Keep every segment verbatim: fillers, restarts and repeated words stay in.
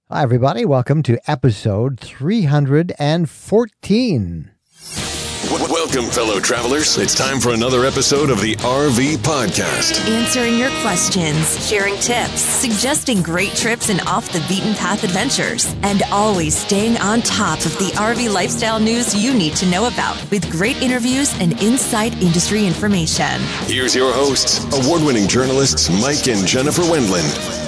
Hi, everybody. Welcome to episode three hundred fourteen. Welcome, fellow travelers. It's time for another episode of the R V Podcast. Answering your questions, sharing tips, suggesting great trips and off-the-beaten-path adventures, and always staying on top of the R V lifestyle news you need to know about with great interviews and inside industry information. Here's your hosts, award-winning journalists Mike and Jennifer Wendland.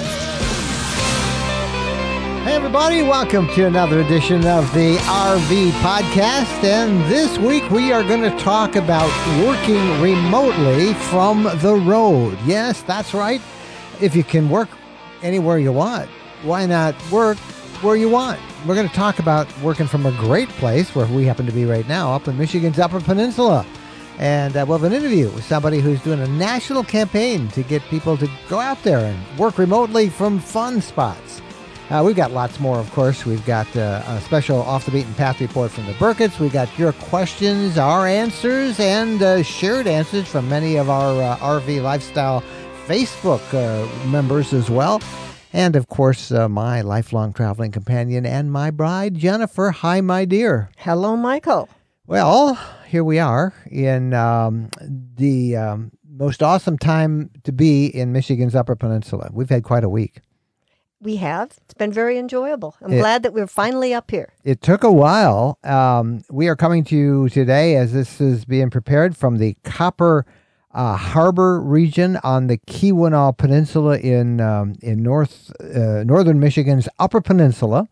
Hey, everybody. Welcome to another edition of the R V Podcast. And this week we are going to talk about working remotely from the road. Yes, that's right. If you can work anywhere you want, why not work where you want? We're going to talk about working from a great place where we happen to be right now, up in Michigan's Upper Peninsula. And uh, we'll have an interview with somebody who's doing a national campaign to get people to go out there and work remotely from fun spots. Uh, we've got lots more, of course. We've got uh, a special Off the Beaten Path report from the Burketts. We've got your questions, our answers, and uh, shared answers from many of our uh, R V Lifestyle Facebook uh, members as well. And, of course, uh, my lifelong traveling companion and my bride, Jennifer. Hi, my dear. Hello, Michael. Well, here we are in um, the um, most awesome time to be in Michigan's Upper Peninsula. We've had quite a week. We have. It's been very enjoyable. I'm it, glad that we're finally up here. It took a while. Um, we are coming to you today as this is being prepared from the Copper uh, Harbor region on the Keweenaw Peninsula in um, in north uh, northern Michigan's Upper Peninsula.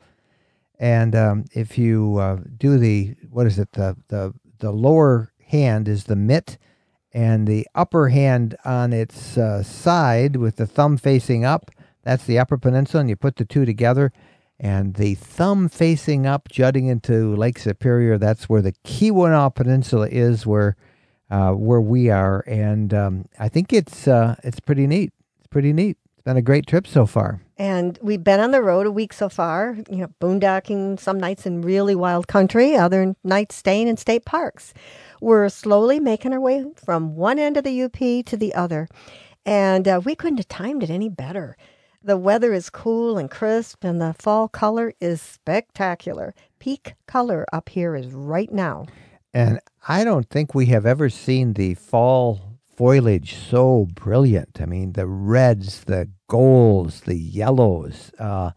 And um, if you uh, do the, what is it, the, the, the lower hand is the mitt, and the upper hand on its uh, side with the thumb facing up, that's the Upper Peninsula, and you put the two together, and the thumb facing up, jutting into Lake Superior, that's where the Keweenaw Peninsula is, where uh, where we are, and um, I think it's uh, it's pretty neat. It's pretty neat. It's been a great trip so far. And we've been on the road a week so far, you know, boondocking some nights in really wild country, other nights staying in state parks. We're slowly making our way from one end of the U P to the other, and uh, we couldn't have timed it any better. The weather is cool and crisp, and the fall color is spectacular. Peak color up here is right now. And I don't think we have ever seen the fall foliage so brilliant. I mean, the reds, the golds, the yellows. Uh,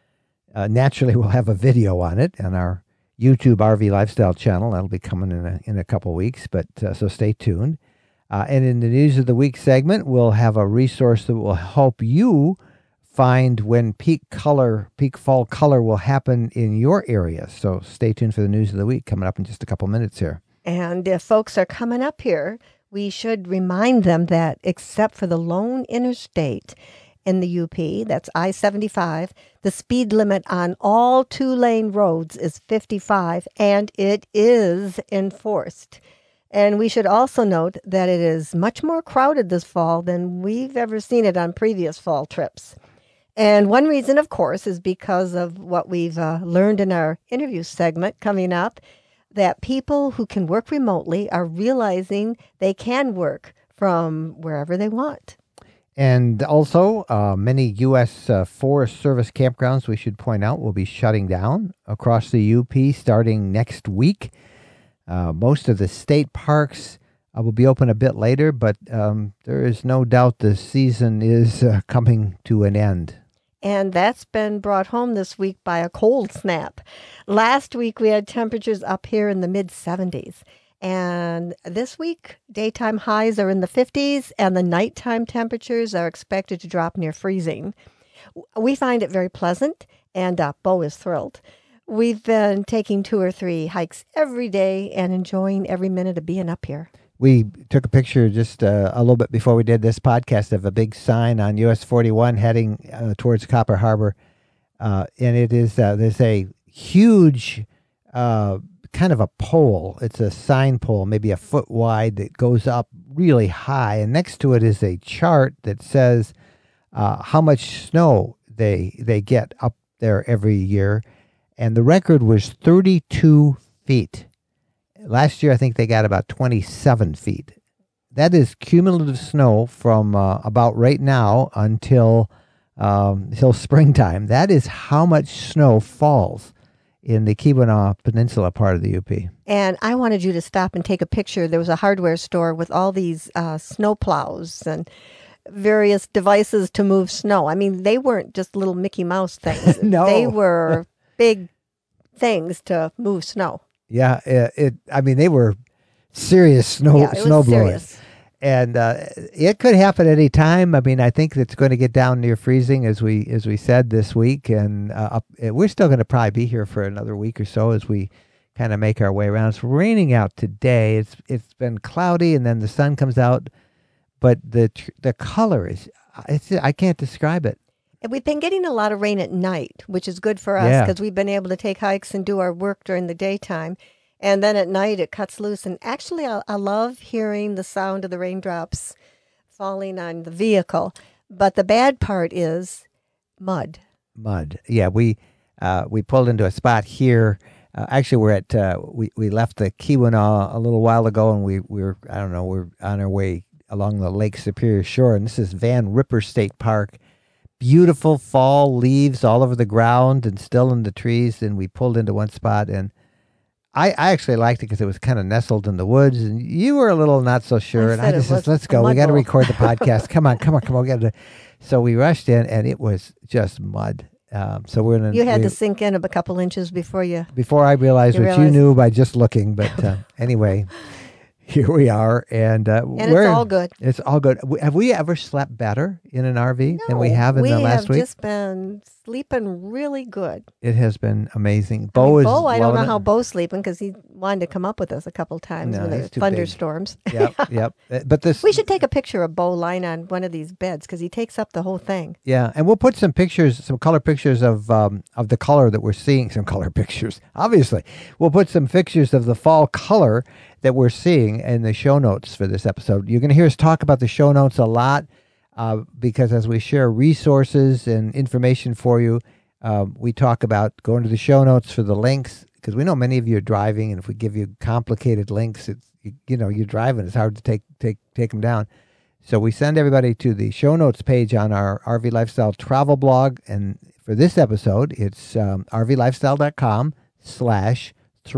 uh, naturally, we'll have a video on it on our YouTube R V Lifestyle channel. That'll be coming in a, in a couple weeks, but uh, so stay tuned. Uh, and in the News of the Week segment, we'll have a resource that will help you find when peak color, peak fall color will happen in your area. So stay tuned for the News of the Week coming up in just a couple minutes here. And if folks are coming up here, we should remind them that except for the lone interstate in the U P, that's I seventy-five, the speed limit on all two-lane roads is fifty-five, and it is enforced. And we should also note that it is much more crowded this fall than we've ever seen it on previous fall trips. And one reason, of course, is because of what we've uh, learned in our interview segment coming up, that people who can work remotely are realizing they can work from wherever they want. And also, uh, many U S Uh, Forest Service campgrounds, we should point out, will be shutting down across the U P starting next week. Uh, most of the state parks uh, will be open a bit later, but um, there is no doubt the season is uh, coming to an end. And that's been brought home this week by a cold snap. Last week, we had temperatures up here in the mid seventies. And this week, daytime highs are in the fifties, and the nighttime temperatures are expected to drop near freezing. We find it very pleasant, and uh, Bo is thrilled. We've been taking two or three hikes every day and enjoying every minute of being up here. We took a picture just uh, a little bit before we did this podcast of a big sign on U S forty-one heading uh, towards Copper Harbor. Uh, and it is, uh, there's a huge uh, kind of a pole. It's a sign pole, maybe a foot wide, that goes up really high. And next to it is a chart that says uh, how much snow they they get up there every year. And the record was thirty-two feet. Last year, I think they got about twenty-seven feet. That is cumulative snow from uh, about right now until um, till springtime. That is how much snow falls in the Keweenaw Peninsula part of the U P. And I wanted you to stop and take a picture. There was a hardware store with all these uh, snow plows and various devices to move snow. I mean, they weren't just little Mickey Mouse things. No. They were big things to move snow. Yeah, it, it I mean, they were serious snow Yeah, it snow was blowers. serious. And uh, it could happen any time. I mean, I think it's going to get down near freezing, as we as we said this week, and uh, up, we're still going to probably be here for another week or so as we kind of make our way around. It's raining out today. It's it's been cloudy, and then the sun comes out, but the tr- the color is it's I can't describe it. And we've been getting a lot of rain at night, which is good for us Yeah. because we've been able to take hikes and do our work during the daytime. And then at night it cuts loose. And actually, I, I love hearing the sound of the raindrops falling on the vehicle. But the bad part is mud. Mud. Yeah, we uh, we pulled into a spot here. Uh, actually, we're at uh, we we left the Keweenaw a little while ago, and we we were I don't know we're on our way along the Lake Superior shore, and this is Van Ripper State Park. Beautiful fall leaves all over the ground and still in the trees. And we pulled into one spot, and I, I actually liked it because it was kind of nestled in the woods, and you were a little not so sure. I and said I it just said, was let's a go. We mud got to bowl. record the podcast. Come on, come on, come on. We got to. So we rushed in, and it was just mud. Um, so we're in. You had we, to sink in a couple inches before you. before I realized You what you realized- knew by just looking. But uh, anyway, here we are, and uh, And we're, it's all good. It's all good. W- Have we ever slept better in an R V than we No, have in we the last have week? just been sleeping really good. It has been amazing. I Bo mean, is. Bo, I don't know loving how it. Bo's sleeping because he wanted to come up with us a couple times No, with he's the too big. thunderstorms. Yep, yep. Uh, But this. We should take a picture of Bo lying on one of these beds because he takes up the whole thing. Yeah, and we'll put some pictures, some color pictures of um, of the color that we're seeing. Some color pictures, obviously. We'll put some pictures of the fall color that we're seeing in the show notes for this episode. You're going to hear us talk about the show notes a lot uh, because as we share resources and information for you, um, we talk about going to the show notes for the links because we know many of you are driving, and if we give you complicated links, it's you, you know you're driving. It's hard to take take take them down. So we send everybody to the show notes page on our R V Lifestyle travel blog. And for this episode, it's um, rvlifestyle.com slash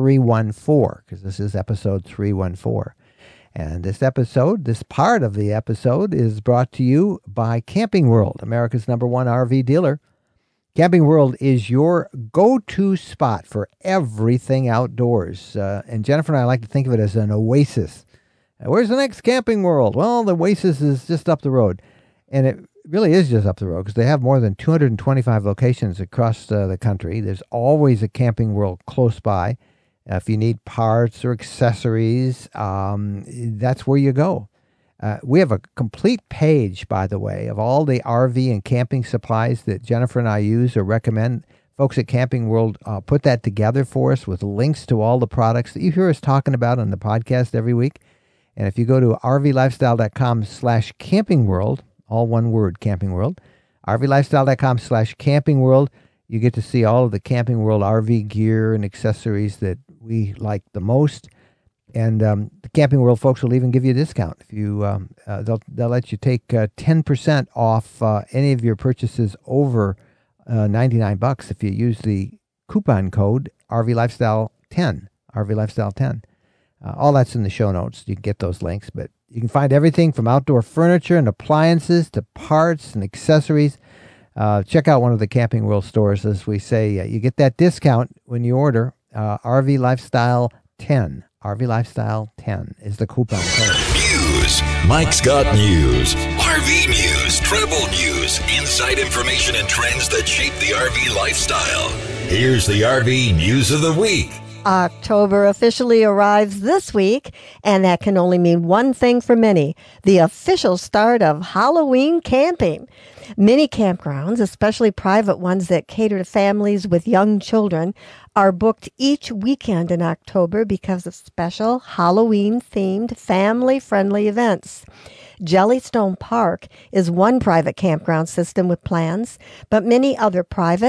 314, because this is episode three one four. And this episode, this part of the episode is brought to you by Camping World, America's number one R V dealer. Camping World is your go-to spot for everything outdoors. Uh, and Jennifer and I like to think of it as an oasis. Uh, Where's the next Camping World? Well, the Oasis is just up the road. And it really is just up the road because they have more than two hundred twenty-five locations across uh, the country. There's always a Camping World close by. Uh, if you need parts or accessories, um, that's where you go. Uh, we have a complete page, by the way, of all the R V and camping supplies that Jennifer and I use or recommend. Folks at Camping World uh, put that together for us with links to all the products that you hear us talking about on the podcast every week. And if you go to rvlifestyle.com slash camping world, all one word, Camping World, rvlifestyle.com slash camping world, you get to see all of the Camping World R V gear and accessories that we like the most. And um, the Camping World folks will even give you a discount. If you, um, uh, they'll they'll let you take uh, ten percent off uh, any of your purchases over uh, ninety-nine bucks if you use the coupon code R V Lifestyle ten, R V Lifestyle ten. Uh, all that's in the show notes. You can get those links, but you can find everything from outdoor furniture and appliances to parts and accessories. Uh, check out one of the Camping World stores. As we say, uh, you get that discount when you order uh, R V Lifestyle ten. R V Lifestyle ten is the coupon code. News. Mike's got news. R V news, travel news, inside information and trends that shape the R V lifestyle. Here's the R V news of the week. October officially arrives this week, and that can only mean one thing for many: the official start of Halloween camping. Many campgrounds, especially private ones that cater to families with young children, are booked each weekend in October because of special Halloween-themed, family-friendly events. Jellystone Park is one private campground system with plans, but many other private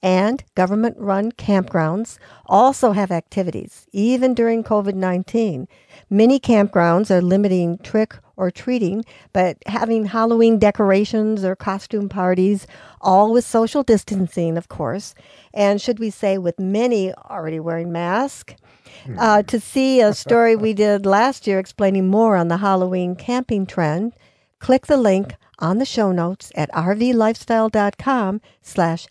and government-run campgrounds also have activities, even during covid nineteen. Many campgrounds are limiting trick or treating, but having Halloween decorations or costume parties, all with social distancing, of course. And should we say, with many already wearing masks. Uh, to see a story we did last year explaining more on the Halloween camping trend, click the link on the show notes at rvlifestyle.com slash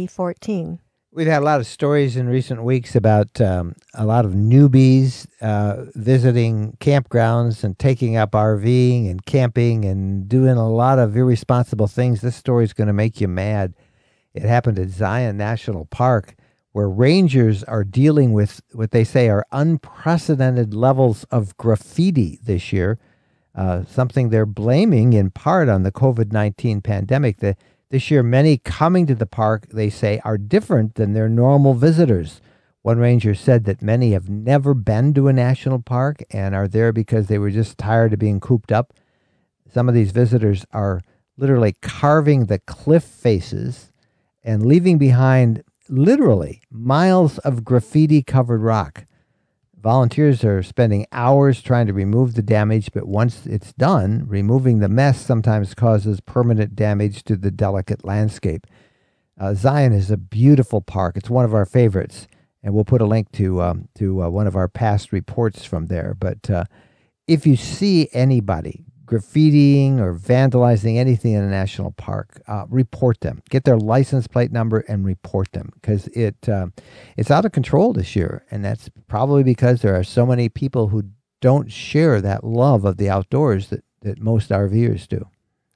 314. We've had a lot of stories in recent weeks about um, a lot of newbies uh, visiting campgrounds and taking up RVing and camping and doing a lot of irresponsible things. This story is going to make you mad. It happened at Zion National Park, where rangers are dealing with what they say are unprecedented levels of graffiti this year, uh, something they're blaming in part on the covid nineteen pandemic. The This year, many coming to the park, they say, are different than their normal visitors. One ranger said that many have never been to a national park and are there because they were just tired of being cooped up. Some of these visitors are literally carving the cliff faces and leaving behind, literally, miles of graffiti-covered rock. Volunteers are spending hours trying to remove the damage, but once it's done, removing the mess sometimes causes permanent damage to the delicate landscape. Uh, Zion is a beautiful park. It's one of our favorites, and we'll put a link to um, to uh, one of our past reports from there. But uh, if you see anybody graffitiing or vandalizing anything in a national park, uh, report them. Get their license plate number and report them, because it uh, it's out of control this year, and that's probably because there are so many people who don't share that love of the outdoors that, that most RVers do.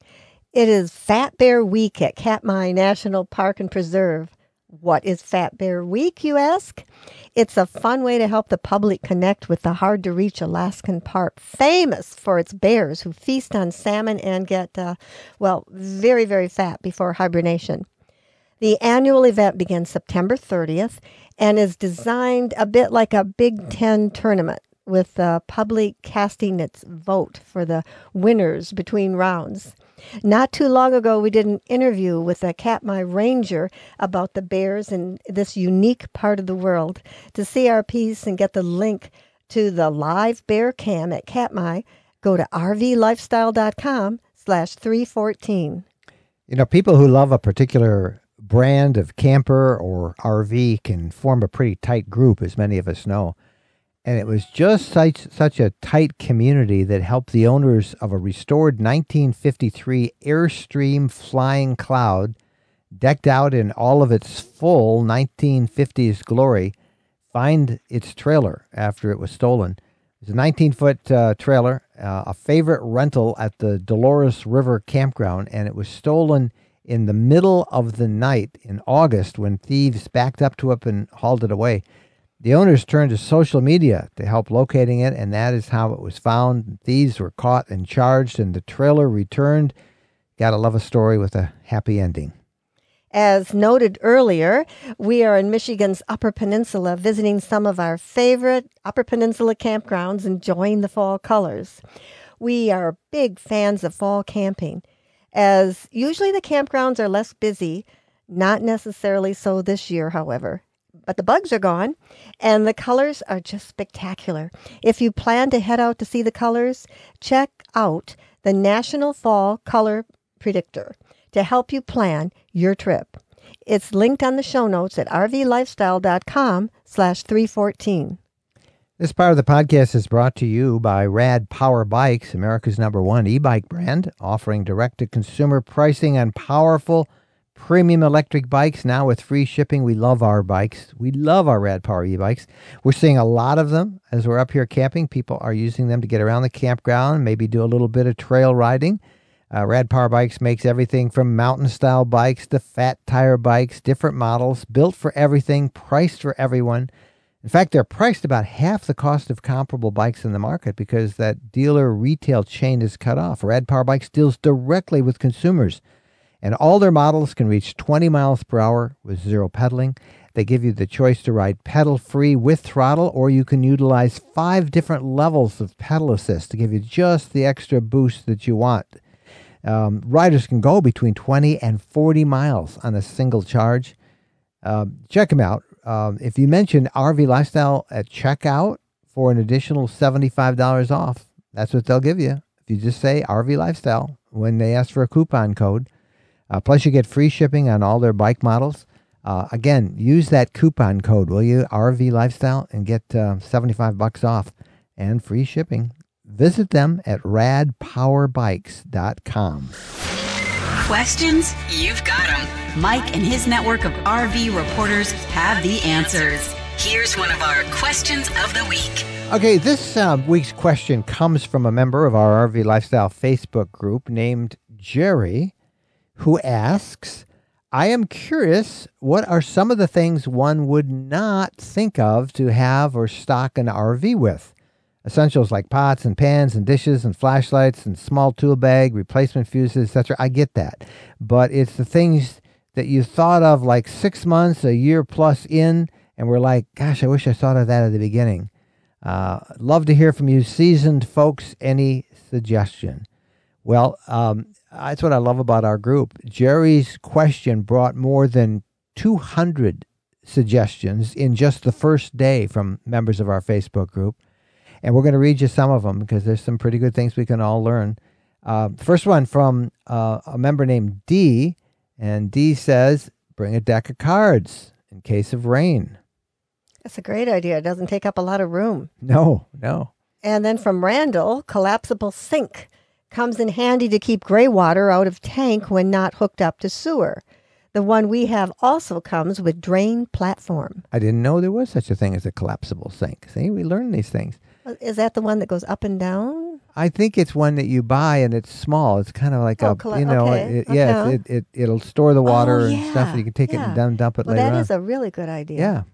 It is Fat Bear Week at Katmai National Park and Preserve. What is Fat Bear Week, you ask? It's a fun way to help the public connect with the hard-to-reach Alaskan park, famous for its bears who feast on salmon and get, uh, well, very, very fat before hibernation. The annual event begins September thirtieth and is designed a bit like a Big Ten tournament, with the public casting its vote for the winners between rounds. Not too long ago, we did an interview with a Katmai ranger about the bears in this unique part of the world. To see our piece and get the link to the live bear cam at Katmai, go to rvlifestyle.com slash 314. You know, people who love a particular brand of camper or R V can form a pretty tight group, as many of us know. And it was just such, such a tight community that helped the owners of a restored nineteen fifty-three Airstream Flying Cloud, decked out in all of its full nineteen fifties glory, find its trailer after it was stolen. It was a nineteen-foot uh, trailer, uh, a favorite rental at the Dolores River Campground, and it was stolen in the middle of the night in August when thieves backed up to it and hauled it away. The owners turned to social media to help locating it, and that is how it was found. Thieves were caught and charged, and the trailer returned. Gotta love a story with a happy ending. As noted earlier, we are in Michigan's Upper Peninsula visiting some of our favorite Upper Peninsula campgrounds, enjoying the fall colors. We are big fans of fall camping, as usually the campgrounds are less busy, not necessarily so this year, however. But the bugs are gone, and the colors are just spectacular. If you plan to head out to see the colors, check out the National Fall Color Predictor to help you plan your trip. It's linked on the show notes at rvlifestyle.com slash 314. This part of the podcast is brought to you by Rad Power Bikes, America's number one e-bike brand, offering direct-to-consumer pricing on powerful premium electric bikes, now with free shipping. We love our bikes. We love our Rad Power e-bikes. We're seeing a lot of them as we're up here camping. People are using them to get around the campground, maybe do a little bit of trail riding. Uh, Rad Power Bikes makes everything from mountain-style bikes to fat tire bikes, different models, built for everything, priced for everyone. In fact, they're priced about half the cost of comparable bikes in the market because that dealer retail chain is cut off. Rad Power Bikes deals directly with consumers. And all their models can reach twenty miles per hour with zero pedaling. They give you the choice to ride pedal-free with throttle, or you can utilize five different levels of pedal assist to give you just the extra boost that you want. Um, riders can go between twenty and forty miles on a single charge. Um, check them out. Um, if you mention R V Lifestyle at checkout for an additional seventy-five dollars off, that's what they'll give you. If you just say R V Lifestyle when they ask for a coupon code. Uh, plus, you get free shipping on all their bike models. Uh, again, use that coupon code, will you? R V Lifestyle, and get uh, seventy-five bucks off and free shipping. Visit them at rad power bikes dot com. Questions? You've got them. Mike and his network of R V reporters have the answers. Here's one of our questions of the week. Okay, this uh, week's question comes from a member of our R V Lifestyle Facebook group named Jerry, who asks, I am curious, what are some of the things one would not think of to have or stock an R V with? Essentials like pots and pans and dishes and flashlights and small tool bag, replacement fuses, et cetera. I get that. But it's the things that you thought of like six months, a year plus in, and we're like, gosh, I wish I thought of that at the beginning. Uh, love to hear from you, seasoned folks. Any suggestion? Well, um, that's what I love about our group. Jerry's question brought more than two hundred suggestions in just the first day from members of our Facebook group. And we're going to read you some of them because there's some pretty good things we can all learn. Uh, first one from uh, a member named D. And D says, bring a deck of cards in case of rain. That's a great idea. It doesn't take up a lot of room. No, no. And then from Randall, collapsible sink. Comes in handy to keep gray water out of tank when not hooked up to sewer. The one we have also comes with drain platform. I didn't know there was such a thing as a collapsible sink. See, we learn these things. Is that the one that goes up and down? I think it's one that you buy and it's small. It's kind of like oh, a, colla- you know, okay. it, yeah, okay. it, it, it'll store the water oh, and yeah. stuff. And you can take yeah. it and dump, dump it well, later that on. is a really good idea. Yeah.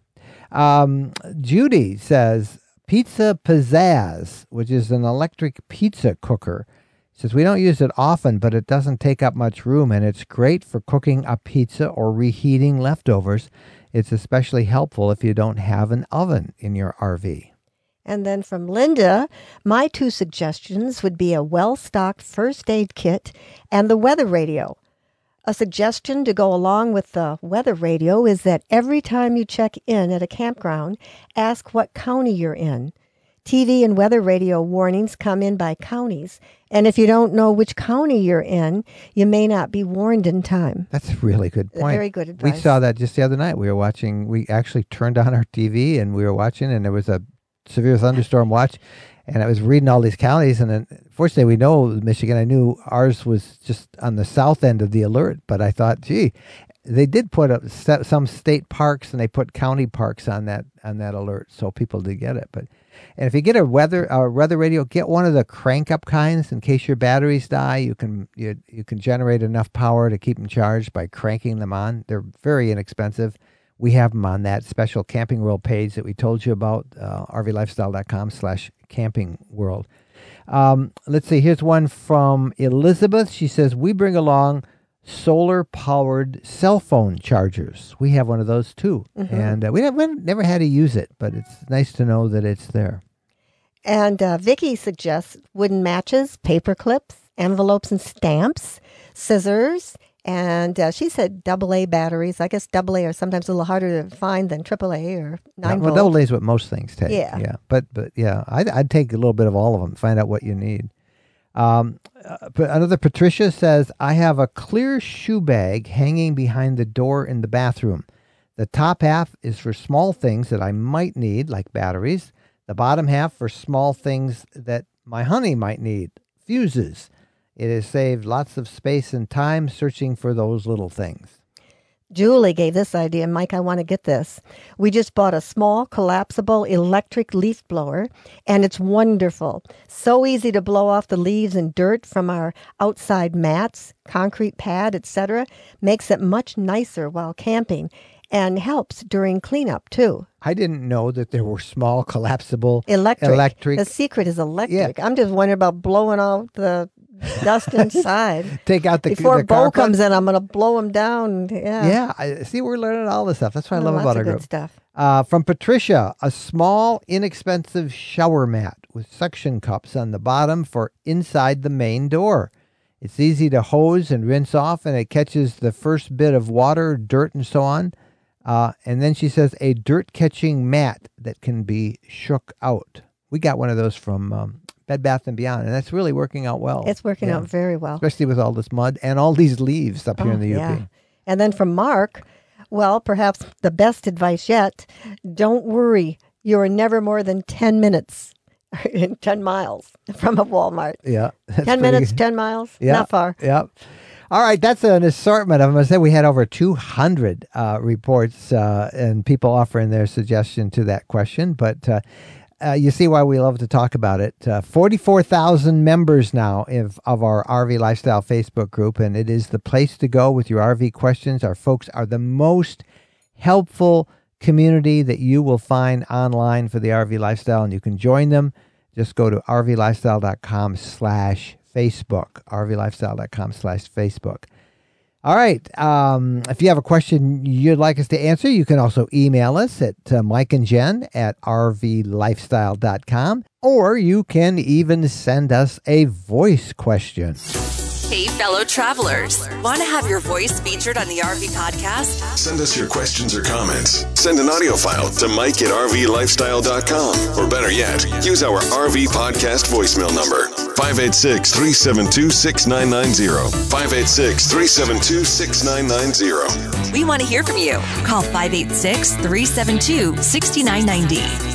Um, Judy says, Pizza Pizzazz, which is an electric pizza cooker. Says, we don't use it often, but it doesn't take up much room, and it's great for cooking a pizza or reheating leftovers. It's especially helpful if you don't have an oven in your R V. And then from Linda, my two suggestions would be a well-stocked first aid kit and the weather radio. A suggestion to go along with the weather radio is that every time you check in at a campground, ask what county you're in. T V and weather radio warnings come in by counties, and if you don't know which county you're in, you may not be warned in time. That's a really good point. Very good advice. We saw that just the other night. We were watching, we actually turned on our T V and we were watching, and there was a severe thunderstorm watch, and I was reading all these counties, and then fortunately we know Michigan. I knew ours was just on the south end of the alert, but I thought, gee, they did put up some state parks and they put county parks on that on that alert, so people did get it. But and if you get a weather a weather radio, get one of the crank up kinds in case your batteries die. You can you you can generate enough power to keep them charged by cranking them on. They're very inexpensive. We have them on that special Camping World page that we told you about, uh, r v lifestyle dot com slash camping world. Um, let's see. Here's one from Elizabeth. She says, we bring along solar-powered cell phone chargers. We have one of those, too. Mm-hmm. And uh, we haven't never had to use it, but it's nice to know that it's there. And uh, Vicki suggests wooden matches, paper clips, envelopes and stamps, scissors, and uh, she said double A batteries. I guess double A are sometimes a little harder to find than triple A or nine Well, volt. double A is what most things take. Yeah. Yeah. But, but yeah, I'd, I'd take a little bit of all of them, find out what you need. Um, uh, another Patricia says, I have a clear shoe bag hanging behind the door in the bathroom. The top half is for small things that I might need, like batteries. The bottom half for small things that my honey might need, fuses. It has saved lots of space and time searching for those little things. Julie gave this idea. Mike, I want to get this. We just bought a small collapsible electric leaf blower, and it's wonderful. So easy to blow off the leaves and dirt from our outside mats, concrete pad, et cetera. Makes it much nicer while camping and helps during cleanup, too. I didn't know that there were small collapsible Electric. electric. The secret is electric. Yeah. I'm just wondering about blowing out the dust inside. Take out the Before the Bo carpet. comes in, I'm going to blow him down. Yeah. Yeah, I see. We're learning all this stuff. That's what I Oh, love lots about of our good group. stuff. Uh, from Patricia, a small, inexpensive shower mat with suction cups on the bottom for inside the main door. It's easy to hose and rinse off, and it catches the first bit of water, dirt, and so on. Uh, and then she says a dirt-catching mat that can be shook out. We got one of those from um, Bed Bath and Beyond, and that's really working out well. It's working Yeah. out very well. Especially with all this mud and all these leaves up here Oh, in the U P. yeah. And then from Mark, well, perhaps the best advice yet, don't worry. You are never more than ten minutes, ten miles from a Walmart. Yeah. that's ten pretty minutes, good. ten miles, Yeah. not far. Yeah. All right, that's an assortment of them. I said we had over two hundred uh, reports uh, and people offering their suggestion to that question, but uh, uh, you see why we love to talk about it. Uh, forty-four thousand members now of, of our R V Lifestyle Facebook group, and it is the place to go with your R V questions. Our folks are the most helpful community that you will find online for the R V Lifestyle, and you can join them. Just go to rvlifestyle.com slash Facebook, rvlifestyle.com slash Facebook. All right. Um, if you have a question you'd like us to answer, you can also email us at uh, Mike and Jen at rvlifestyle dot com, or you can even send us a voice question. Hey, fellow travelers. Want to have your voice featured on the R V podcast? Send us your questions or comments. Send an audio file to Mike at R V lifestyle dot com. Or better yet, use our R V podcast voicemail number, five eight six, three seven two, six nine nine zero. five eight six, three seven two, six nine nine zero. We want to hear from you. Call five eight six, three seven two, six nine nine zero.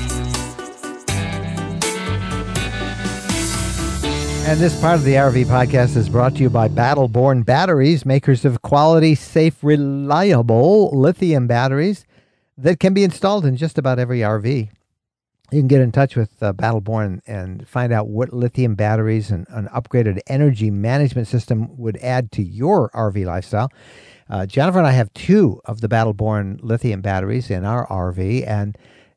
And this part of the R V podcast is brought to you by Battleborn Batteries, makers of quality, safe, reliable lithium batteries that can be installed in just about every R V. You can get in touch with uh, Battleborn and find out what lithium batteries and an upgraded energy management system would add to your R V lifestyle. Uh, Jennifer and I have two of the Battleborn lithium batteries in our R V, and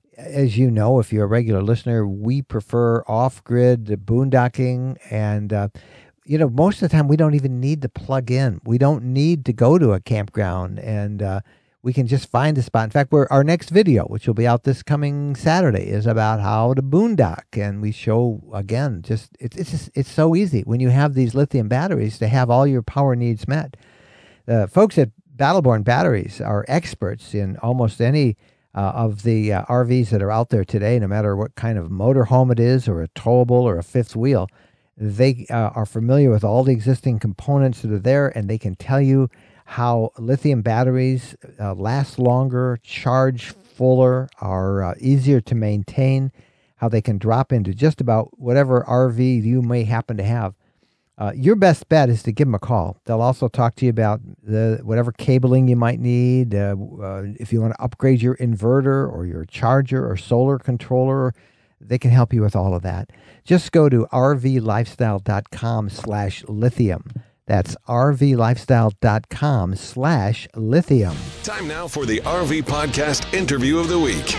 as you know, if you're a regular listener, we prefer off-grid boondocking, and uh, you know, most of the time we don't even need to plug in. We don't need to go to a campground, and uh, we can just find a spot. In fact, we're, our next video, which will be out this coming Saturday, is about how to boondock, and we show again, just it's it's just, it's so easy when you have these lithium batteries to have all your power needs met. The folks at Battleborn Batteries are experts in almost any Uh, of the uh, R Vs that are out there today, no matter what kind of motorhome it is, or a towable, or a fifth wheel. They uh, are familiar with all the existing components that are there, and they can tell you how lithium batteries uh, last longer, charge fuller, are uh, easier to maintain, how they can drop into just about whatever R V you may happen to have. Uh, your best bet is to give them a call. They'll also talk to you about the whatever cabling you might need. Uh, uh, if you want to upgrade your inverter or your charger or solar controller, they can help you with all of that. Just go to rvlifestyle.com slash lithium. That's rvlifestyle.com slash lithium. Time now for the R V Podcast Interview of the Week.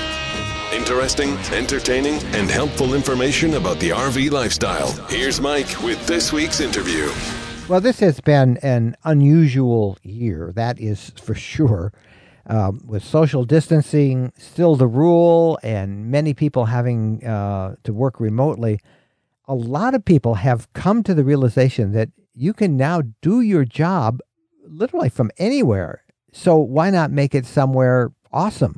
Interesting, entertaining, and helpful information about the R V lifestyle. Here's Mike with this week's interview. Well, this has been an unusual year, that is for sure. Um, with social distancing still the rule and many people having uh, to work remotely, a lot of people have come to the realization that you can now do your job literally from anywhere. So why not make it somewhere awesome?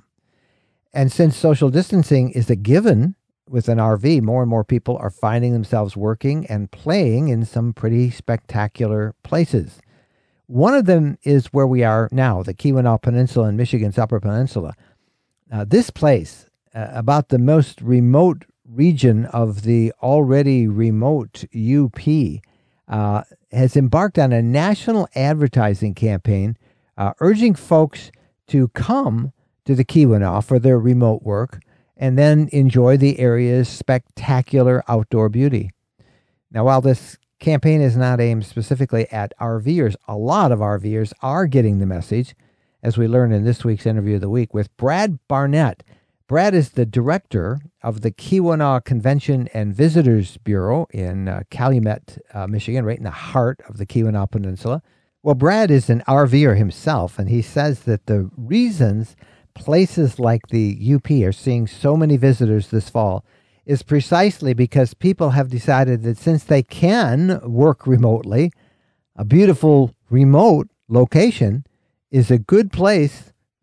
And since social distancing is a given with an R V, more and more people are finding themselves working and playing in some pretty spectacular places. One of them is where we are now, the Keweenaw Peninsula in Michigan's Upper Peninsula. Uh, this place, uh, about the most remote region of the already remote U P, uh, has embarked on a national advertising campaign uh, urging folks to come to the Keweenaw for their remote work and then enjoy the area's spectacular outdoor beauty. Now, while this campaign is not aimed specifically at RVers, a lot of RVers are getting the message, as we learned in this week's Interview of the Week with Brad Barnett. Brad is the director of the Keweenaw Convention and Visitors Bureau in uh, Calumet, uh, Michigan, right in the heart of the Keweenaw Peninsula. Well, Brad is an RVer himself, and he says that the reasons places like the U P are seeing so many visitors this fall is precisely because people have decided that since they can work remotely, a beautiful remote location is a good place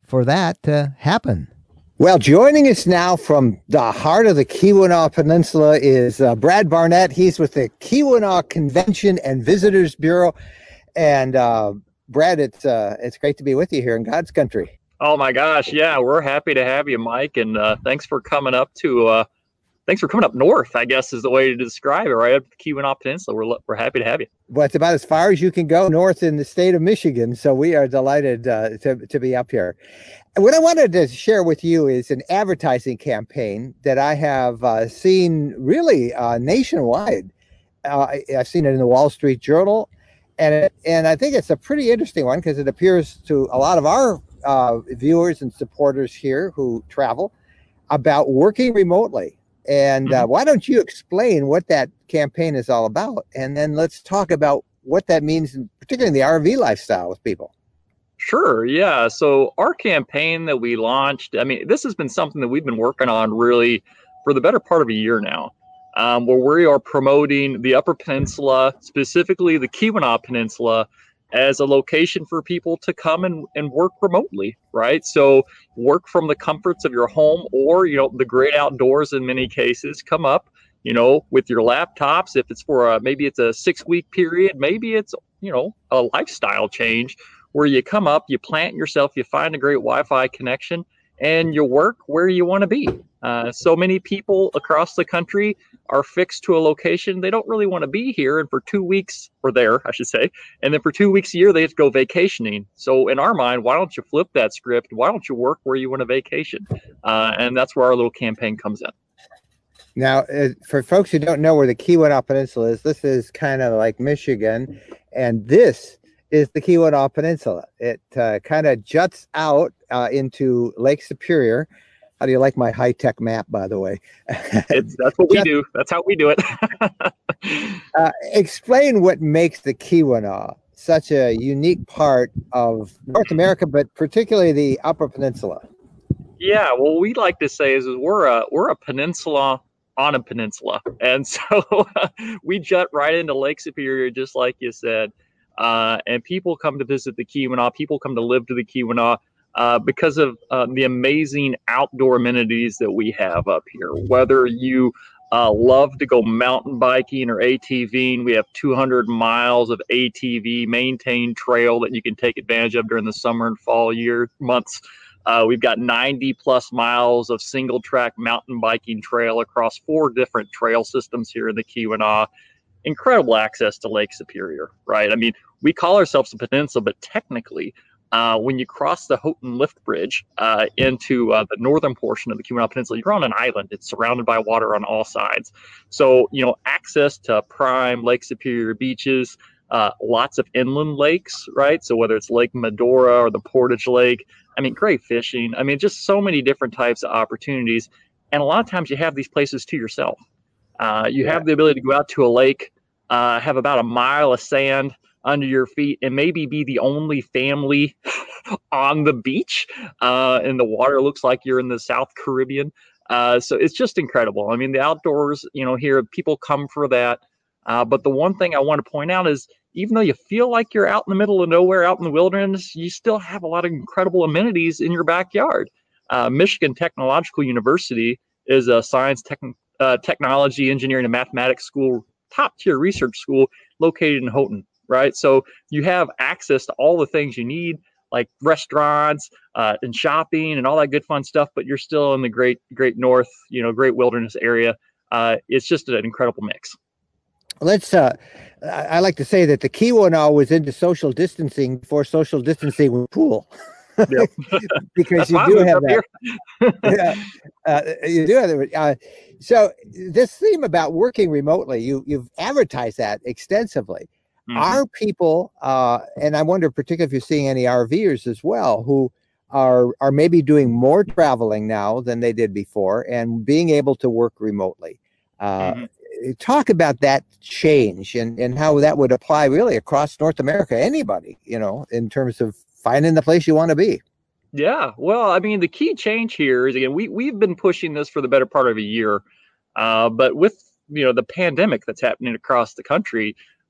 for that to happen. Well, joining us now from the heart of the Keweenaw Peninsula is uh, Brad Barnett. He's with the Keweenaw Convention and Visitors Bureau. And uh, Brad, it's uh, it's great to be with you here in God's country. Oh my gosh, yeah, we're happy to have you, Mike, and uh, thanks for coming up to. Uh, thanks for coming up north, I guess is the way to describe it, right up the Keweenaw Peninsula. We're we're happy to have you. Well, it's about as far as you can go north in the state of Michigan, so we are delighted uh, to to be up here. What I wanted to share with you is an advertising campaign that I have uh, seen really uh, nationwide. Uh, I've seen it in the Wall Street Journal, and it, and I think it's a pretty interesting one because it appears to a lot of our uh, viewers and supporters here who travel about working remotely. And uh, why don't you explain what that campaign is all about, and then let's talk about what that means, particularly in the R V lifestyle with people. Sure. Yeah. So our campaign that we launched, I mean, this has been something that we've been working on really for the better part of a year now, um, where we are promoting the Upper Peninsula, specifically the Keweenaw Peninsula, as a location for people to come and, and work remotely, right? So work from the comforts of your home or, you know, the great outdoors in many cases, come up, you know, with your laptops. If it's for a, maybe it's a six week period, maybe it's, you know, a lifestyle change where you come up, you plant yourself, you find a great Wi-Fi connection, and you work where you want to be. Uh, so many people across the country are fixed to a location. They don't really want to be here. And for two weeks or there, I should say, and then for two weeks a year, they have to go vacationing. So in our mind, why don't you flip that script? Why don't you work where you want to vacation? Uh, and that's where our little campaign comes in. Now, uh, for folks who don't know where the Keweenaw Peninsula is, this is kind of like Michigan, and this is the Keweenaw Peninsula. It uh, kind of juts out uh, into Lake Superior. How do you like my high-tech map, by the way? It's, that's what we do. That's how we do it. uh, explain what makes the Keweenaw such a unique part of North America, but particularly the Upper Peninsula. Yeah, well, we like to say is, is we're a we're a peninsula on a peninsula, and so we jut right into Lake Superior, just like you said. Uh, and people come to visit the Keweenaw. People come to live to the Keweenaw uh, because of uh, the amazing outdoor amenities that we have up here. Whether you uh, love to go mountain biking or ATVing, we have two hundred miles of A T V maintained trail that you can take advantage of during the summer and fall year months. Uh, we've got ninety plus miles of single track mountain biking trail across four different trail systems here in the Keweenaw. Incredible access to Lake Superior, right? I mean, we call ourselves a peninsula, but technically, uh, when you cross the Houghton Lift Bridge uh, into uh, the northern portion of the Keweenaw Peninsula, you're on an island. It's surrounded by water on all sides. So, you know, access to prime Lake Superior beaches, uh, lots of inland lakes, right? So whether it's Lake Medora or the Portage Lake, I mean, great fishing. I mean, just so many different types of opportunities. And a lot of times you have these places to yourself. Uh, you yeah. have the ability to go out to a lake, uh, have about a mile of sand under your feet, and maybe be the only family on the beach. Uh, and the water looks like you're in the South Caribbean. Uh, so it's just incredible. I mean, the outdoors, you know, here people come for that. Uh, but the one thing I want to point out is even though you feel like you're out in the middle of nowhere, out in the wilderness, you still have a lot of incredible amenities in your backyard. Uh, Michigan Technological University is a science tech Uh, technology, engineering, and mathematics school, top tier research school located in Houghton, right? So you have access to all the things you need, like restaurants uh, and shopping and all that good fun stuff, but you're still in the great, great north, you know, great wilderness area. Uh, it's just an incredible mix. Let's, uh, I like to say that the Keweenaw was into social distancing before social distancing was cool. Yep. Because you do have that. yeah, uh, you do have that. Uh, so this theme about working remotely, you you've advertised that extensively. Mm-hmm. Are people, uh, and I wonder particularly if you're seeing any RVers as well, who are are maybe doing more traveling now than they did before and being able to work remotely. Uh, mm-hmm. Talk about that change and, and how that would apply really across North America, anybody, you know, in terms of finding the place you want to be. Yeah, well, I mean, the key change here is, again, we, we've been pushing this for the better part of a year, uh, but with, you know, the pandemic that's happening across the country,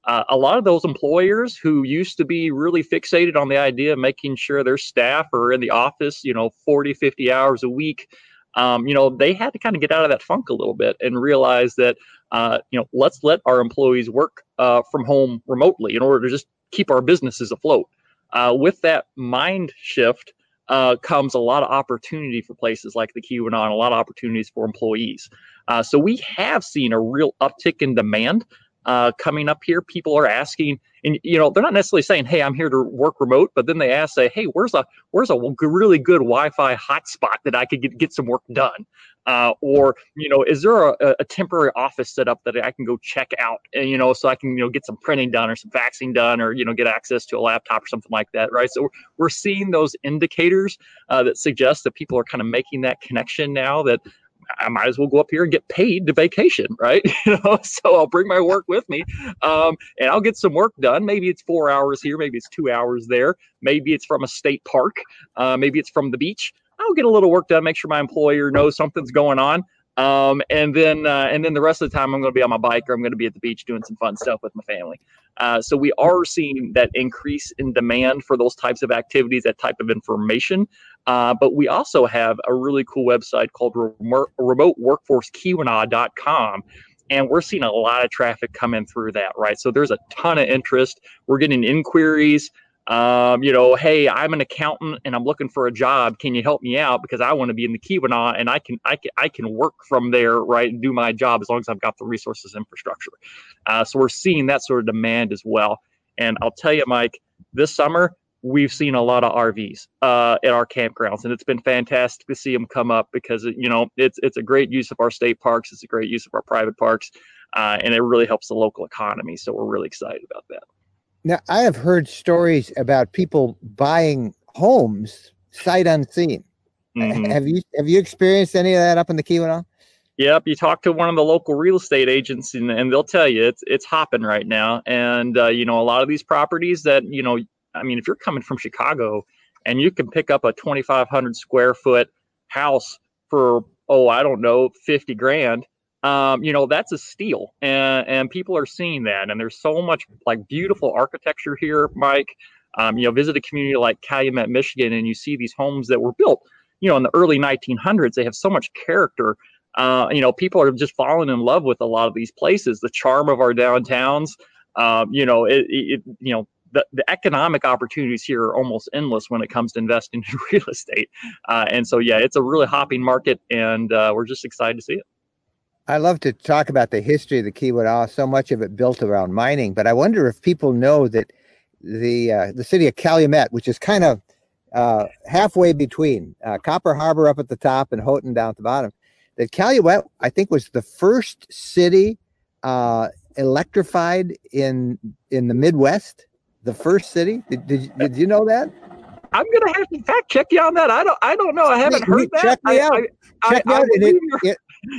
uh, a lot of those employers who used to be really fixated on the idea of making sure their staff are in the office, you know, forty, fifty hours a week, um, you know, they had to kind of get out of that funk a little bit and realize that, uh, you know, let's let our employees work uh, from home remotely in order to just keep our businesses afloat. Uh, with that mind shift uh, comes a lot of opportunity for places like the Keweenaw, a lot of opportunities for employees. Uh, so we have seen a real uptick in demand uh, coming up here. People are asking, and you know, they're not necessarily saying, "Hey, I'm here to work remote," but then they ask, "Say, hey, where's a where's a really good Wi-Fi hotspot that I could get get some work done?" Uh, or, you know, is there a, a temporary office set up that I can go check out, and, you know, so I can, you know, get some printing done or some faxing done, or, you know, get access to a laptop or something like that, right? So we're, we're seeing those indicators uh, that suggest that people are kind of making that connection now that I might as well go up here and get paid to vacation, right? You know, so I'll bring my work with me, um, and I'll get some work done. Maybe it's four hours here, maybe it's two hours there, maybe it's from a state park, uh, maybe it's from the beach. I'll get a little work done, make sure my employer knows something's going on. Um, and then uh, and then the rest of the time I'm going to be on my bike, or I'm going to be at the beach doing some fun stuff with my family. Uh, so we are seeing that increase in demand for those types of activities, that type of information. Uh, but we also have a really cool website called remote workforce keweenaw dot com. And we're seeing a lot of traffic coming through that, right? So there's a ton of interest. We're getting inquiries. Um, you know, hey, I'm an accountant and I'm looking for a job. Can you help me out? Because I want to be in the Keweenaw and I can, I can, I can work from there, right, and do my job as long as I've got the resources infrastructure. Uh, so we're seeing that sort of demand as well. And I'll tell you, Mike, this summer we've seen a lot of R Vs uh, at our campgrounds, and it's been fantastic to see them come up because, you know, it's it's a great use of our state parks, it's a great use of our private parks, uh, and it really helps the local economy. So we're really excited about that. Now, I have heard stories about people buying homes sight unseen. Mm-hmm. Have you have you experienced any of that up in the Keweenaw? Yep, you talk to one of the local real estate agents, and, and they'll tell you it's it's hopping right now. And uh, you know, a lot of these properties that, you know, I mean, if you're coming from Chicago and you can pick up a twenty-five hundred square foot house for, oh, I don't know, fifty grand. Um, you know, that's a steal, and, and people are seeing that. And there's so much like beautiful architecture here, Mike. Um, you know, visit a community like Calumet, Michigan, and you see these homes that were built, you know, in the early nineteen hundreds. They have so much character. Uh, you know, people are just falling in love with a lot of these places. The charm of our downtowns. Um, you know, it, it you know. The, the economic opportunities here are almost endless when it comes to investing in real estate. Uh, and so, yeah, it's a really hopping market, and uh, we're just excited to see it. I love to talk about the history of the Keweenaw, so much of it built around mining, but I wonder if people know that the uh, the city of Calumet, which is kind of uh, halfway between uh, Copper Harbor up at the top and Houghton down at the bottom, that Calumet, I think, was the first city uh, electrified in in the Midwest. The first city? Did, did, did you know that? I'm gonna have to fact check you on that. I don't. I don't know. I haven't heard that. Check me I, out. I, check I, me out. I And it, it,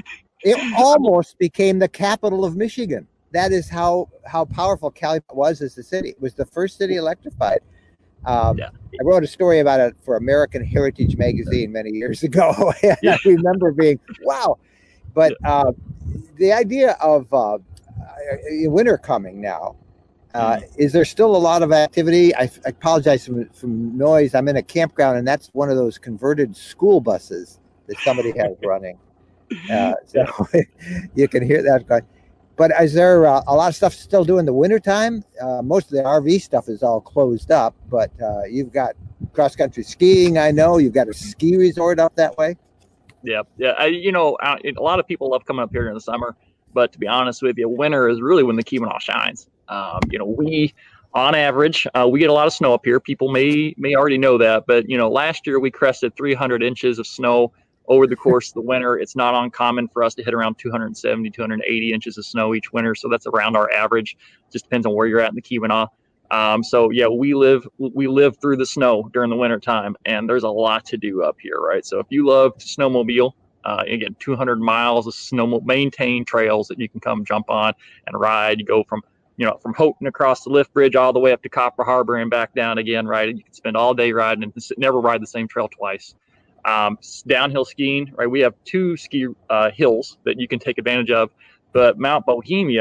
it almost became the capital of Michigan. That is how how powerful Calumet was as a city. It was the first city electrified. Um, yeah. I wrote a story about it for American Heritage magazine many years ago, and yeah. I remember being wow. But uh, the idea of uh, winter coming now. Uh, is there still a lot of activity? I, I apologize for, for noise. I'm in a campground, and that's one of those converted school buses that somebody has running. Uh, so you can hear that going. But is there uh, a lot of stuff still doing the wintertime? Uh, most of the R V stuff is all closed up, but uh, you've got cross-country skiing, I know. You've got a ski resort up that way. Yeah, yeah. I, you know, a lot of people love coming up here in the summer, but to be honest with you, winter is really when the Keweenaw shines. Um, you know, we, on average, uh, we get a lot of snow up here. People may may already know that, but, you know, last year we crested three hundred inches of snow over the course of the winter. It's not uncommon for us to hit around two hundred seventy, two hundred eighty inches of snow each winter. So that's around our average. Just depends on where you're at in the Keweenaw. Um, so, yeah, we live we live through the snow during the winter time, and there's a lot to do up here, right? So if you love to snowmobile, Uh, again, two hundred miles of snow maintained trails that you can come jump on and ride. You go from, you know, from Houghton across the lift bridge all the way up to Copper Harbor and back down again, right? And you can spend all day riding and never ride the same trail twice. Um, downhill skiing, right? We have two ski uh, hills that you can take advantage of, but Mount Bohemia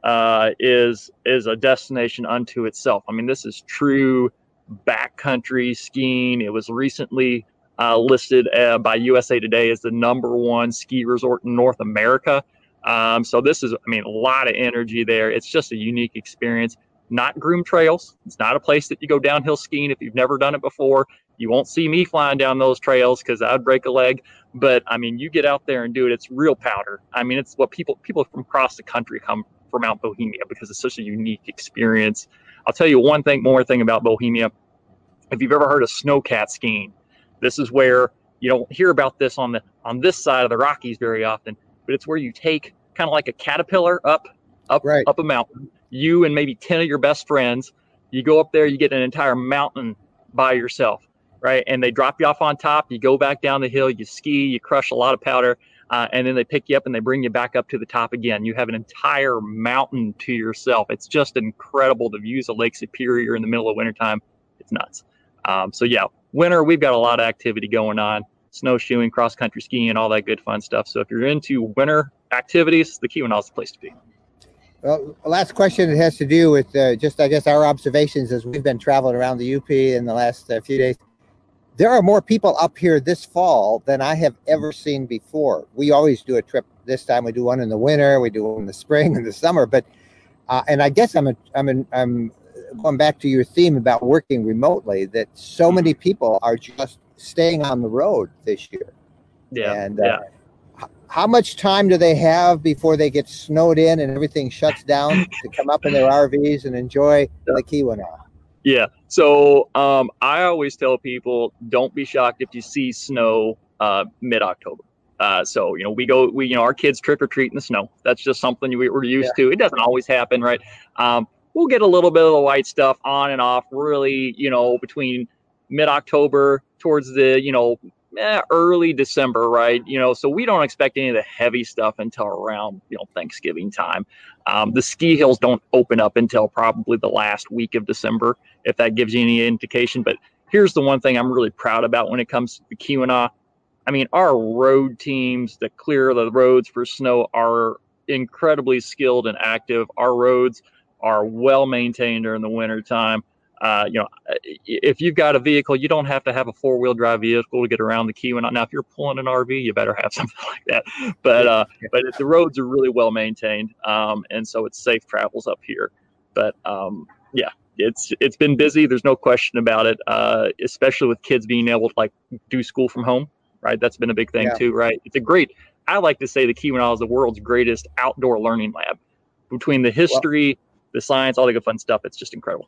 uh, is is a destination unto itself. I mean, this is true backcountry skiing. It was recently uh, listed uh, by U S A Today as the number one ski resort in North America. Um, so this is, I mean, a lot of energy there. It's just a unique experience. Not groomed trails. It's not a place that you go downhill skiing if you've never done it before. You won't see me flying down those trails because I'd break a leg. But I mean, you get out there and do it. It's real powder. I mean, it's what people people from across the country come for Mount Bohemia because it's such a unique experience. I'll tell you one thing, more thing about Bohemia. If you've ever heard of snowcat skiing, this is where you don't hear about this on the on this side of the Rockies very often. But it's where you take kind of like a caterpillar up up right. up a mountain. You and maybe ten of your best friends. You go up there, you get an entire mountain by yourself. Right. And they drop you off on top. You go back down the hill, you ski, you crush a lot of powder, uh, and then they pick you up and they bring you back up to the top again. You have an entire mountain to yourself. It's just incredible. The views of Lake Superior in the middle of wintertime. It's nuts. Um, so, yeah, winter, we've got a lot of activity going on, snowshoeing, cross-country skiing, all that good fun stuff. So if you're into winter activities, the Keweenaw is the place to be. Well, last question. It has to do with uh, just, I guess, our observations as we've been traveling around the U P in the last uh, few days. There are more people up here this fall than I have ever seen before. We always do a trip. This time we do one in the winter, we do one in the spring and the summer. But uh, and I guess I'm a, I'm a, I'm going back to your theme about working remotely. That so many people are just staying on the road this year. Yeah. And yeah. Uh, how much time do they have before they get snowed in and everything shuts down to come up in their R Vs and enjoy yeah. the Keweenaw? Yeah. So um, I always tell people, don't be shocked if you see snow uh, mid-October. Uh, so, you know, we go, we, you know, our kids trick or treat in the snow. That's just something we, we're used yeah. to. It doesn't always happen, right? Um, we'll get a little bit of the white stuff on and off really, you know, between mid-October towards the, you know, eh, early December, right? You know, so we don't expect any of the heavy stuff until around, you know, Thanksgiving time. Um, the ski hills don't open up until probably the last week of December, if that gives you any indication. But here's the one thing I'm really proud about when it comes to the Keweenaw. I mean, our road teams that clear the roads for snow are incredibly skilled and active. Our roads are well maintained during the winter time. Uh, you know, if you've got a vehicle, you don't have to have a four-wheel drive vehicle to get around the Keweenaw. Now, if you're pulling an R V, you better have something like that. But uh, but the roads are really well maintained, um, and so it's safe travels up here. But um, yeah, it's it's been busy. There's no question about it. Uh, especially with kids being able to like do school from home, right? That's been a big thing yeah. too, right? It's a great. I like to say the Keweenaw is the world's greatest outdoor learning lab. Between the history, well, the science, all the good fun stuff, it's just incredible.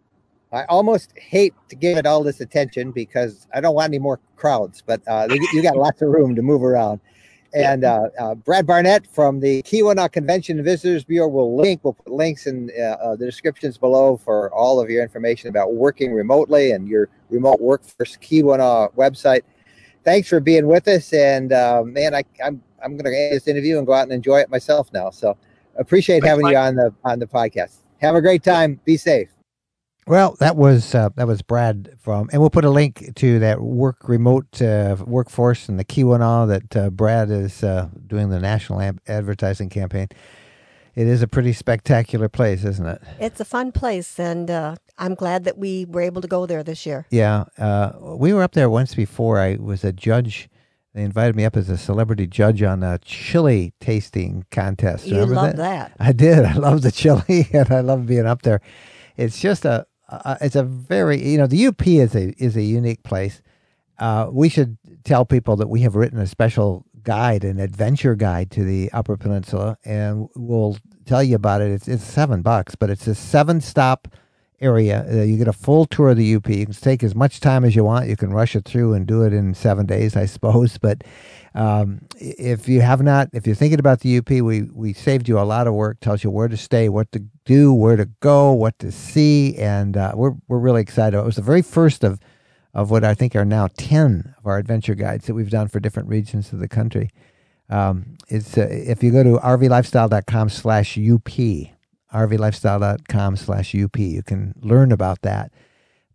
I almost hate to give it all this attention because I don't want any more crowds, but uh, you got lots of room to move around. And uh, uh, Brad Barnett from the Keweenaw Convention and Visitors Bureau will link, we'll put links in uh, uh, the descriptions below for all of your information about working remotely and your remote workforce Keweenaw website. Thanks for being with us. And uh, man, I, I'm I'm going to end this interview and go out and enjoy it myself now. So appreciate Thanks, having Mike. you on the on the podcast. Have a great time. Be safe. Well, that was uh, that was Brad from, and we'll put a link to that work remote uh, workforce in the Keweenaw that uh, Brad is uh, doing the national ad- advertising campaign. It is a pretty spectacular place, isn't it? It's a fun place, and uh, I'm glad that we were able to go there this year. Yeah, uh, we were up there once before. I was a judge. They invited me up as a celebrity judge on a chili tasting contest. You Remember love that? that. I did. I love the chili, and I love being up there. It's just a Uh, it's a very, you know, the U P is a is a unique place. Uh, we should tell people that we have written a special guide, an adventure guide to the Upper Peninsula, and we'll tell you about it. It's it's seven bucks, but it's a seven stop area. Uh, you get a full tour of the U P. You can take as much time as you want. You can rush it through and do it in seven days, I suppose. But um, if you have not, if you're thinking about the U P, we we saved you a lot of work. Tells you where to stay, what to do, where to go, what to see, and uh, we're we're really excited. It was the very first of of what I think are now ten of our adventure guides that we've done for different regions of the country. Um, it's uh, if you go to rvlifestyle.com slash UP, rvlifestyle.com slash UP, you can learn about that.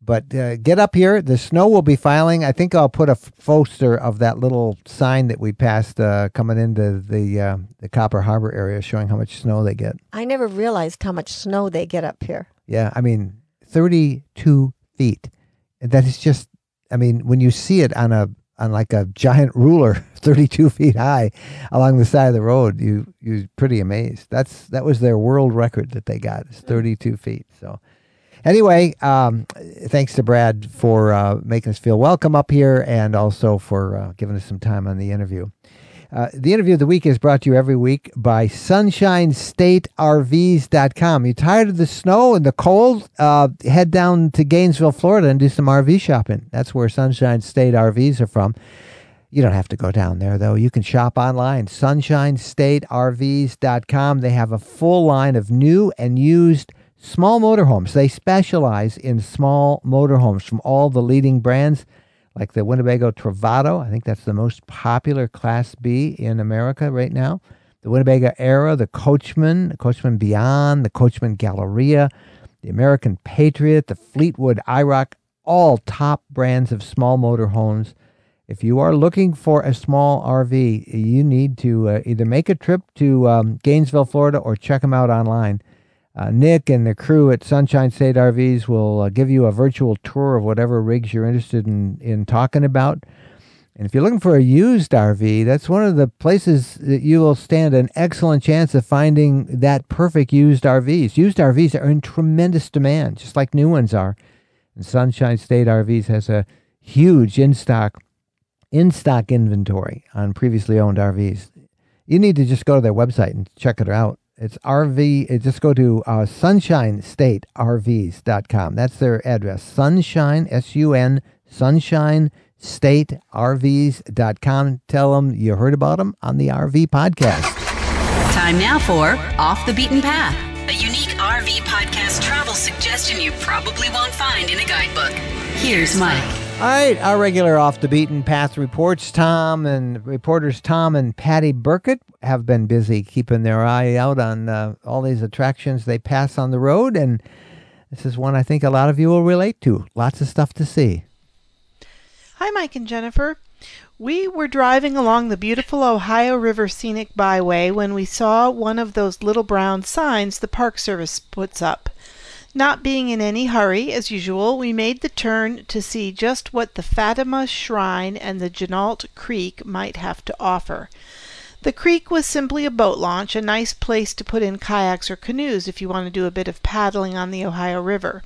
But uh, get up here. The snow will be filing. I think I'll put a f- poster of that little sign that we passed uh, coming into the uh, the Copper Harbor area showing how much snow they get. I never realized how much snow they get up here. Yeah, I mean, thirty-two feet. That is just, I mean, when you see it on a on like a giant ruler, thirty-two feet high along the side of the road, you, you're pretty amazed. That's That was their world record that they got, is thirty-two feet. So anyway, um, thanks to Brad for uh, making us feel welcome up here and also for uh, giving us some time on the interview. Uh, the interview of the week is brought to you every week by Sunshine State R Vs dot com. You tired of the snow and the cold? Uh, head down to Gainesville, Florida and do some R V shopping. That's where Sunshine State R Vs are from. You don't have to go down there, though. You can shop online, Sunshine State R Vs dot com. They have a full line of new and used small motorhomes. They specialize in small motorhomes from all the leading brands, like the Winnebago Travato. I think that's the most popular Class B in America right now. The Winnebago Era, the Coachman, the Coachman Beyond, the Coachman Galleria, the American Patriot, the Fleetwood IROC, all top brands of small motorhomes. If you are looking for a small R V, you need to uh, either make a trip to um, Gainesville, Florida, or check them out online. Uh, Nick and the crew at Sunshine State R Vs will uh, give you a virtual tour of whatever rigs you're interested in, in talking about. And if you're looking for a used R V, that's one of the places that you will stand an excellent chance of finding that perfect used R Vs. Used R Vs are in tremendous demand, just like new ones are. And Sunshine State R Vs has a huge in-stock, in-stock inventory on previously owned R Vs. You need to just go to their website and check it out. It's R V, it, just go to uh, Sunshine State R Vs dot com. That's their address. Sunshine, S U N, Sunshine State R Vs dot com. Tell them you heard about them on the R V podcast. Time now for Off the Beaten Path, a unique R V podcast travel suggestion you probably won't find in a guidebook. Here's Mike. All right, our regular Off the Beaten Path reports. Tom and reporters Tom and Patty Burkett have been busy keeping their eye out on uh, all these attractions they pass on the road, and this is one I think a lot of you will relate to. Lots of stuff to see. Hi, Mike and Jennifer. We were driving along the beautiful Ohio River Scenic Byway when we saw one of those little brown signs the Park Service puts up. Not being in any hurry, as usual, we made the turn to see just what the Fatima Shrine and the Jenault Creek might have to offer. The creek was simply a boat launch, a nice place to put in kayaks or canoes if you want to do a bit of paddling on the Ohio River.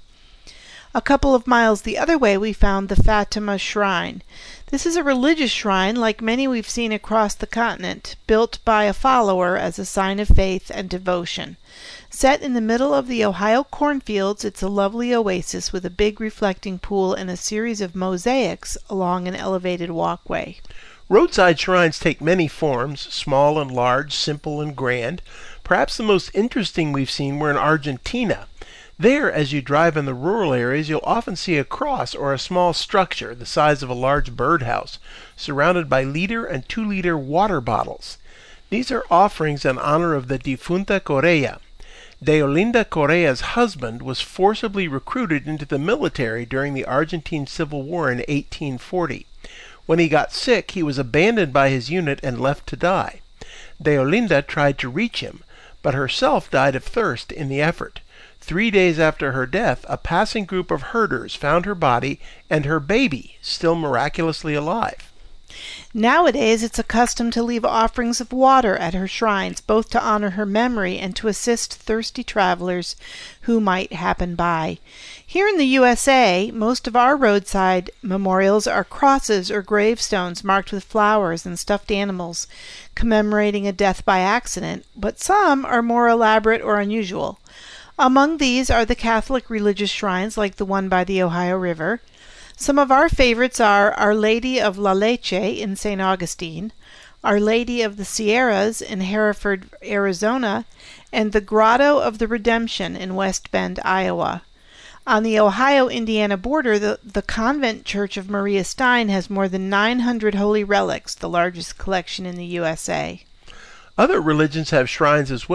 A couple of miles the other way we found the Fatima Shrine. This is a religious shrine like many we've seen across the continent, built by a follower as a sign of faith and devotion. Set in the middle of the Ohio cornfields, it's a lovely oasis with a big reflecting pool and a series of mosaics along an elevated walkway. Roadside shrines take many forms, small and large, simple and grand. Perhaps the most interesting we've seen were in Argentina. There, as you drive in the rural areas, you'll often see a cross or a small structure the size of a large birdhouse, surrounded by liter and two-liter water bottles. These are offerings in honor of the Difunta Correa. Deolinda Correa's husband was forcibly recruited into the military during the Argentine Civil War in eighteen forty. When he got sick, he was abandoned by his unit and left to die. Deolinda tried to reach him, but herself died of thirst in the effort. Three days after her death, a passing group of herders found her body and her baby, still miraculously alive. Nowadays, it's a custom to leave offerings of water at her shrines, both to honor her memory and to assist thirsty travelers who might happen by. Here in the U S A, most of our roadside memorials are crosses or gravestones marked with flowers and stuffed animals, commemorating a death by accident, but some are more elaborate or unusual. Among these are the Catholic religious shrines like the one by the Ohio River. Some of our favorites are Our Lady of La Leche in Saint Augustine, Our Lady of the Sierras in Hereford, Arizona, and the Grotto of the Redemption in West Bend, Iowa. On the Ohio-Indiana border, the, the Convent Church of Maria Stein has more than nine hundred holy relics, the largest collection in the U S A. Other religions have shrines as well.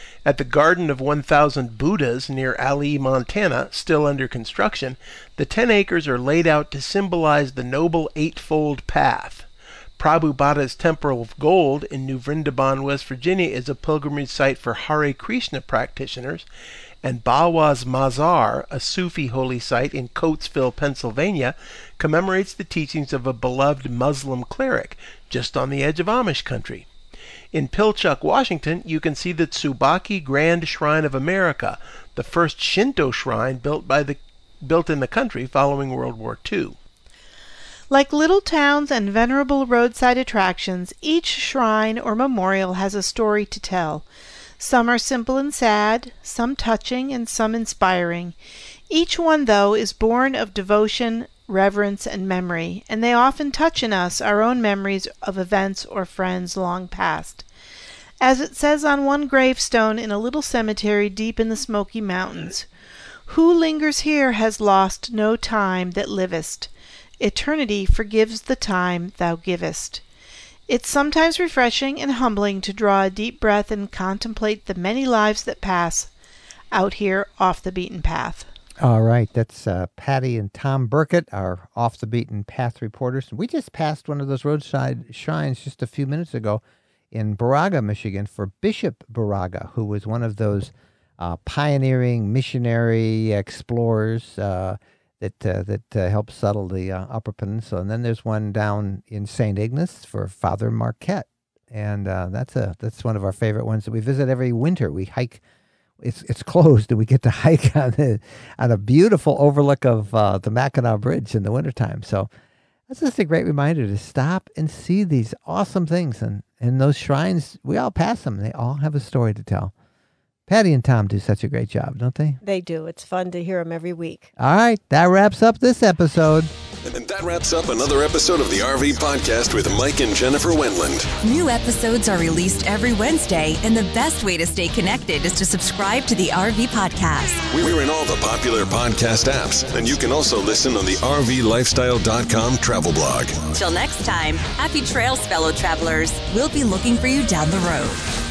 At the Garden of one thousand Buddhas near Ali, Montana, still under construction, the ten acres are laid out to symbolize the Noble Eightfold Path. Prabhupada's Temple of Gold in New Vrindaban, West Virginia, is a pilgrimage site for Hare Krishna practitioners, and Bawa's Mazar, a Sufi holy site in Coatesville, Pennsylvania, commemorates the teachings of a beloved Muslim cleric just on the edge of Amish country. In Pilchuck, Washington, you can see the Tsubaki Grand Shrine of America, the first Shinto shrine built by the built in the country following World War Two. Like little towns and venerable roadside attractions, each shrine or memorial has a story to tell. Some are simple and sad, some touching, and some inspiring. Each one, though, is born of devotion, reverence, and memory, and they often touch in us our own memories of events or friends long past. As it says on one gravestone in a little cemetery deep in the Smoky Mountains, "Who lingers here has lost no time that livest. Eternity forgives the time thou givest." It's sometimes refreshing and humbling to draw a deep breath and contemplate the many lives that pass out here off the beaten path. All right, that's uh, Patty and Tom Burkett, our Off the Beaten Path reporters. We just passed one of those roadside shrines just a few minutes ago in Baraga, Michigan, for Bishop Baraga, who was one of those uh, pioneering missionary explorers uh, that uh, that uh, helped settle the uh, Upper Peninsula. And then there's one down in Saint Ignace for Father Marquette, and uh, that's a that's one of our favorite ones that we visit every winter. We hike. It's it's closed, and we get to hike on a, on a beautiful overlook of uh, the Mackinac Bridge in the wintertime. So that's just a great reminder to stop and see these awesome things. And, and those shrines, we all pass them. They all have a story to tell. Patty and Tom do such a great job, don't they? They do. It's fun to hear them every week. All right, that wraps up this episode. And that wraps up another episode of the R V Podcast with Mike and Jennifer Wendland. New episodes are released every Wednesday, and the best way to stay connected is to subscribe to the R V Podcast. We're in all the popular podcast apps, and you can also listen on the R V lifestyle dot com travel blog. Till next time, happy trails, fellow travelers. We'll be looking for you down the road.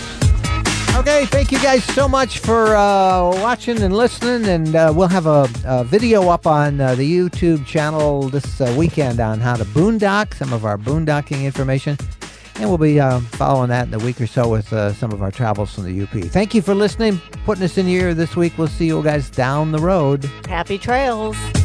Okay, thank you guys so much for uh, watching and listening, and uh, we'll have a, a video up on uh, the YouTube channel this uh, weekend on how to boondock, some of our boondocking information, and we'll be uh, following that in a week or so with uh, some of our travels from the U P. Thank you for listening, putting us in your ear this week. We'll see you guys down the road. Happy trails.